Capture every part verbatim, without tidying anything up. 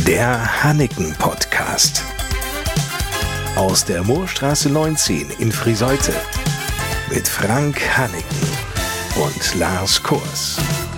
Der Hanneken-Podcast. Aus der Moorstraße neunzehn in Friseute. Mit Frank Hanneken und Lars Kors.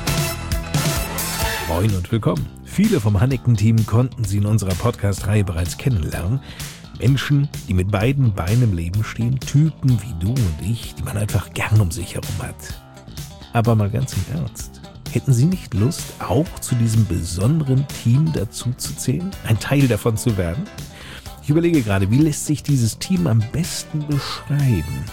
Moin und willkommen. Viele vom Hanneken-Team konnten Sie in unserer Podcast-Reihe bereits kennenlernen. Menschen, die mit beiden Beinen im Leben stehen, Typen wie du und ich, die man einfach gern um sich herum hat. Aber mal ganz im Ernst, hätten Sie nicht Lust, auch zu diesem besonderen Team dazu zu zählen, ein Teil davon zu werden? Ich überlege gerade, wie lässt sich dieses Team am besten beschreiben?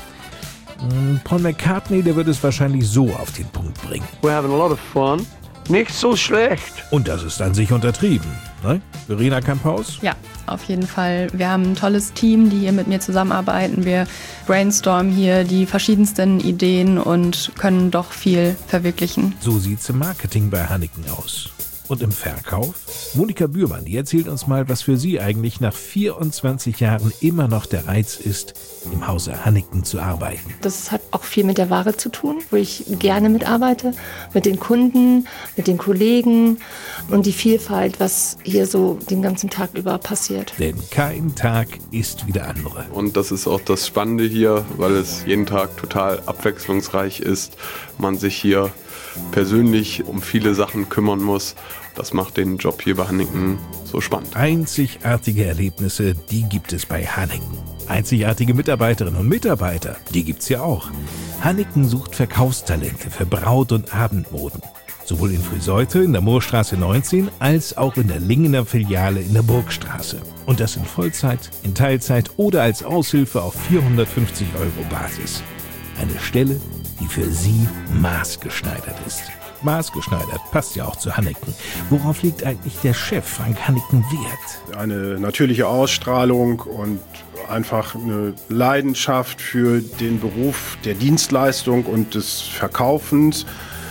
Paul McCartney, der wird es wahrscheinlich so auf den Punkt bringen. We're having a lot of fun. Nicht so schlecht. Und das ist an sich untertrieben, ne? Verena Kamphaus? Ja, auf jeden Fall. Wir haben ein tolles Team, die hier mit mir zusammenarbeiten. Wir brainstormen hier die verschiedensten Ideen und können doch viel verwirklichen. So sieht's im Marketing bei Hanneken aus. Und im Verkauf? Monika Bührmann, die erzählt uns mal, was für sie eigentlich nach vierundzwanzig Jahren immer noch der Reiz ist, im Hause Hanneken zu arbeiten. Das hat auch viel mit der Ware zu tun, wo ich gerne mitarbeite, mit den Kunden, mit den Kollegen und die Vielfalt, was hier so den ganzen Tag über passiert. Denn kein Tag ist wie der andere. Und das ist auch das Spannende hier, weil es jeden Tag total abwechslungsreich ist. Man sich hier persönlich um viele Sachen kümmern muss. Das macht den Job hier bei Hanneken so spannend. Einzigartige Erlebnisse, die gibt es bei Hanneken. Einzigartige Mitarbeiterinnen und Mitarbeiter, die gibt's hier auch. Hanneken sucht Verkaufstalente für Braut- und Abendmoden. Sowohl in Friseute in der Moorstraße neunzehn als auch in der Lingener Filiale in der Burgstraße. Und das in Vollzeit, in Teilzeit oder als Aushilfe auf vierhundertfünfzig Euro Basis. Eine Stelle, die für Sie maßgeschneidert ist. Maßgeschneidert passt ja auch zu Hanneken. Worauf legt eigentlich der Chef Frank Hanneken Wert? Eine natürliche Ausstrahlung und einfach eine Leidenschaft für den Beruf der Dienstleistung und des Verkaufens.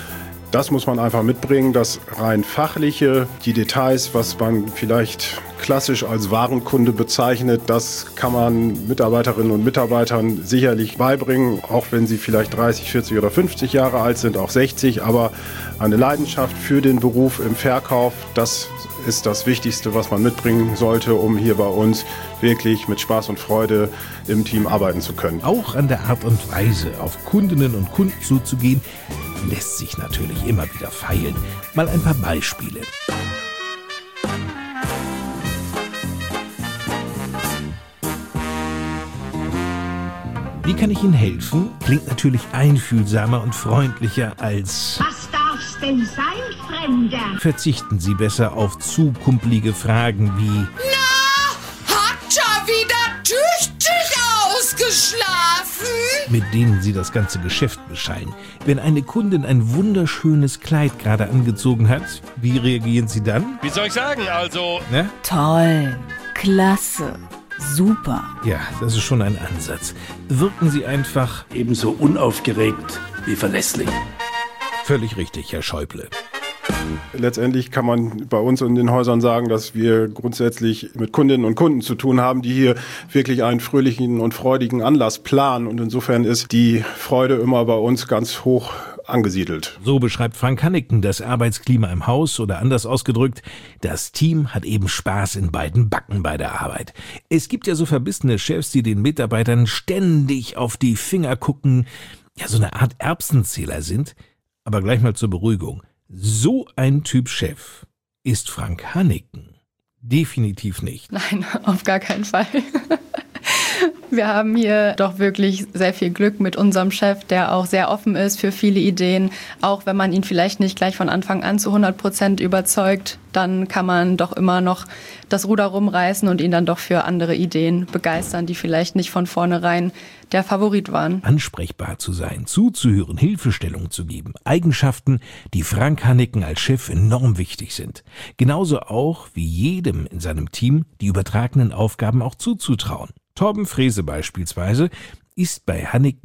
Das muss man einfach mitbringen, das rein fachliche, die Details, was man vielleicht klassisch als Warenkunde bezeichnet, das kann man Mitarbeiterinnen und Mitarbeitern sicherlich beibringen, auch wenn sie vielleicht dreißig, vierzig oder fünfzig Jahre alt sind, auch sechzig, aber eine Leidenschaft für den Beruf im Verkauf, das ist das Wichtigste, was man mitbringen sollte, um hier bei uns wirklich mit Spaß und Freude im Team arbeiten zu können. Auch an der Art und Weise, auf Kundinnen und Kunden zuzugehen, lässt sich natürlich immer wieder feilen. Mal ein paar Beispiele. Wie kann ich Ihnen helfen? Klingt natürlich einfühlsamer und freundlicher als... Was darf's denn sein, Fremder? Verzichten Sie besser auf zu kumpelige Fragen wie... Na, hat ja wieder tüchtig ausgeschlafen? Mit denen Sie das ganze Geschäft beschallen. Wenn eine Kundin ein wunderschönes Kleid gerade angezogen hat, wie reagieren Sie dann? Wie soll ich sagen, also... Ne? Toll, klasse. Super. Ja, das ist schon ein Ansatz. Wirken Sie einfach ebenso unaufgeregt wie verlässlich. Völlig richtig, Herr Schäuble. Letztendlich kann man bei uns in den Häusern sagen, dass wir grundsätzlich mit Kundinnen und Kunden zu tun haben, die hier wirklich einen fröhlichen und freudigen Anlass planen. Und insofern ist die Freude immer bei uns ganz hoch angesiedelt. So beschreibt Frank Hanneken das Arbeitsklima im Haus oder anders ausgedrückt, das Team hat eben Spaß in beiden Backen bei der Arbeit. Es gibt ja so verbissene Chefs, die den Mitarbeitern ständig auf die Finger gucken, ja so eine Art Erbsenzähler sind. Aber gleich mal zur Beruhigung. So ein Typ Chef ist Frank Hanneken definitiv nicht. Nein, auf gar keinen Fall. Wir haben hier doch wirklich sehr viel Glück mit unserem Chef, der auch sehr offen ist für viele Ideen. Auch wenn man ihn vielleicht nicht gleich von Anfang an zu hundert Prozent überzeugt, dann kann man doch immer noch das Ruder rumreißen und ihn dann doch für andere Ideen begeistern, die vielleicht nicht von vornherein der Favorit waren. Ansprechbar zu sein, zuzuhören, Hilfestellung zu geben. Eigenschaften, die Frank Hanneken als Chef enorm wichtig sind. Genauso auch wie jedem in seinem Team die übertragenen Aufgaben auch zuzutrauen. Torben Frese beispielsweise ist bei Hanneken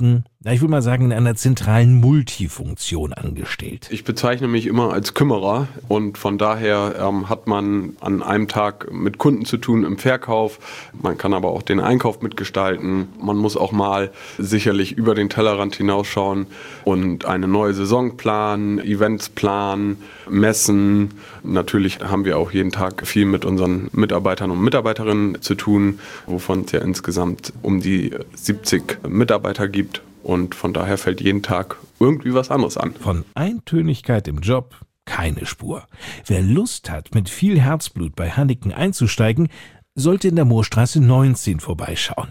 na, ich würde mal sagen, in einer zentralen Multifunktion angestellt. Ich bezeichne mich immer als Kümmerer und von daher ähm, hat man an einem Tag mit Kunden zu tun im Verkauf. Man kann aber auch den Einkauf mitgestalten. Man muss auch mal sicherlich über den Tellerrand hinausschauen und eine neue Saison planen, Events planen, messen. Natürlich haben wir auch jeden Tag viel mit unseren Mitarbeitern und Mitarbeiterinnen zu tun, wovon es ja insgesamt um die siebzig Mitarbeiter gibt. Und von daher fällt jeden Tag irgendwie was anderes an. Von Eintönigkeit im Job keine Spur. Wer Lust hat, mit viel Herzblut bei Hanneken einzusteigen, sollte in der Moorstraße neunzehn vorbeischauen.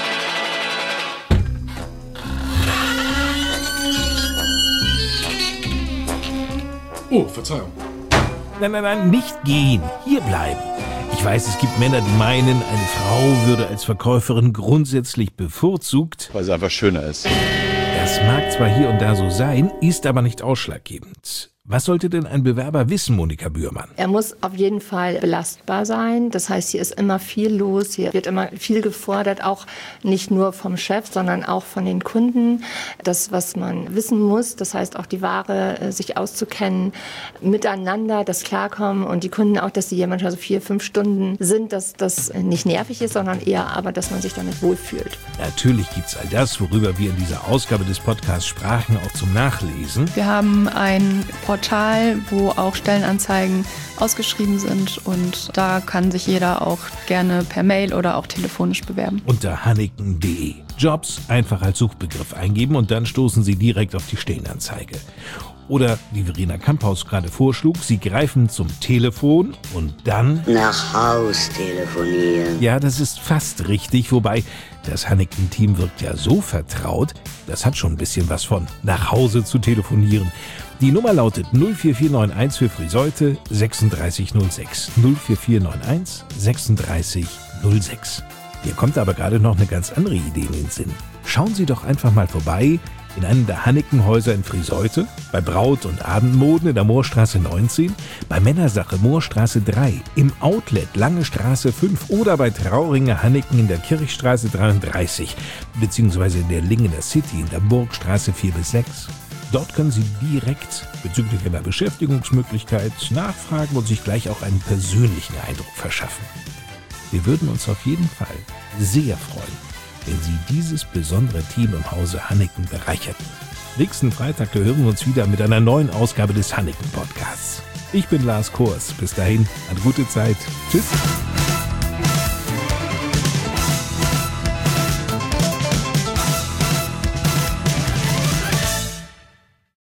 Oh, Verzeihung. Nein, nein, nein, nicht gehen. Hier bleiben. Ich weiß, es gibt Männer, die meinen, eine Frau würde als Verkäuferin grundsätzlich bevorzugt. Weil sie einfach schöner ist. Das mag zwar hier und da so sein, ist aber nicht ausschlaggebend. Was sollte denn ein Bewerber wissen, Monika Bührmann? Er muss auf jeden Fall belastbar sein. Das heißt, hier ist immer viel los, hier wird immer viel gefordert, auch nicht nur vom Chef, sondern auch von den Kunden. Das, was man wissen muss, das heißt auch die Ware, sich auszukennen, miteinander, das Klarkommen und die Kunden auch, dass sie hier manchmal so vier, fünf Stunden sind, dass das nicht nervig ist, sondern eher aber, dass man sich damit wohlfühlt. Natürlich gibt's all das, worüber wir in dieser Ausgabe des Podcasts sprachen, auch zum Nachlesen. Wir haben ein Portal, wo auch Stellenanzeigen ausgeschrieben sind und da kann sich jeder auch gerne per Mail oder auch telefonisch bewerben. Unter hanneken punkt de. Jobs einfach als Suchbegriff eingeben und dann stoßen Sie direkt auf die Stellenanzeige. Oder, wie Verena Kamphaus gerade vorschlug, Sie greifen zum Telefon und dann nach Haus telefonieren. Ja, das ist fast richtig, wobei das Hanneken-Team wirkt ja so vertraut, das hat schon ein bisschen was von nach Hause zu telefonieren. Die Nummer lautet null vier vier neun eins für Friseute sechsunddreißig null sechs. null vier vier neun eins sechsunddreißig null sechs. Mir kommt aber gerade noch eine ganz andere Idee in den Sinn. Schauen Sie doch einfach mal vorbei in einem der Hanneken-Häuser in Friseute, bei Braut- und Abendmoden in der Moorstraße neunzehn, bei Männersache Moorstraße drei, im Outlet Lange Straße fünf oder bei Trauringer Hanneken in der Kirchstraße dreiunddreißig, beziehungsweise in der Lingener City in der Burgstraße vier bis sechs. Dort können Sie direkt bezüglich einer Beschäftigungsmöglichkeit nachfragen und sich gleich auch einen persönlichen Eindruck verschaffen. Wir würden uns auf jeden Fall sehr freuen, wenn Sie dieses besondere Team im Hause Hanneken bereicherten. Nächsten Freitag hören wir uns wieder mit einer neuen Ausgabe des Hanneken-Podcasts. Ich bin Lars Kors. Bis dahin, eine gute Zeit. Tschüss.